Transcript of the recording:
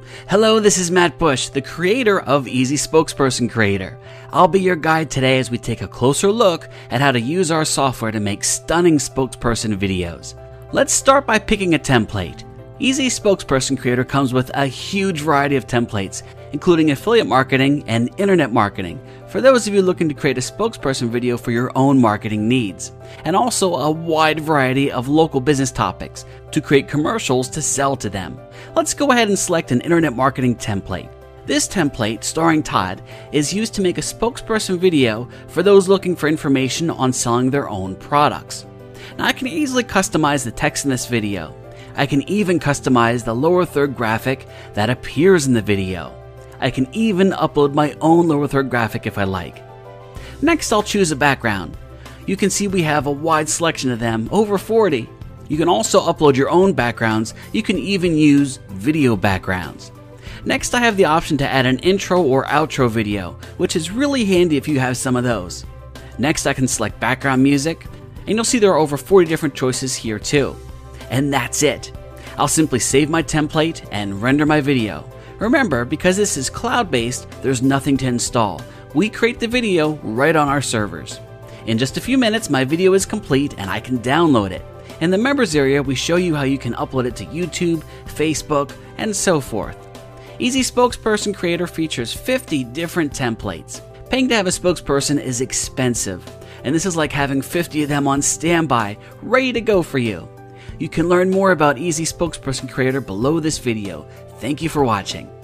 Hello, this is Matt Bush, the creator of Easy Spokesperson Creator. I'll be your guide today as we take a closer look at how to use our software to make stunning spokesperson videos. Let's start by picking a template. Easy Spokesperson Creator comes with a huge variety of templates, including affiliate marketing and internet marketing, for those of you looking to create a spokesperson video for your own marketing needs, and also a wide variety of local business topics to create commercials to sell to them. Let's go ahead and select an internet marketing template. This template, starring Todd, is used to make a spokesperson video for those looking for information on selling their own products. Now, I can easily customize the text in this video. I can even customize the lower third graphic that appears in the video. I can even upload my own lower third graphic if I like. Next, I'll choose a background. You can see we have a wide selection of them, over 40. You can also upload your own backgrounds. You can even use video backgrounds. Next, I have the option to add an intro or outro video, which is really handy if you have some of those. Next, I can select background music, and you'll see there are over 40 different choices here too. And that's it. I'll simply save my template and render my video. Remember, because this is cloud-based, there's nothing to install. We create the video right on our servers. In just a few minutes, my video is complete and I can download it. In the members area, we show you how you can upload it to YouTube, Facebook, and so forth. Easy Spokesperson Creator features 50 different templates. Paying to have a spokesperson is expensive, and this is like having 50 of them on standby, ready to go for you. You can learn more about Easy Spokesperson Creator below this video. Thank you for watching.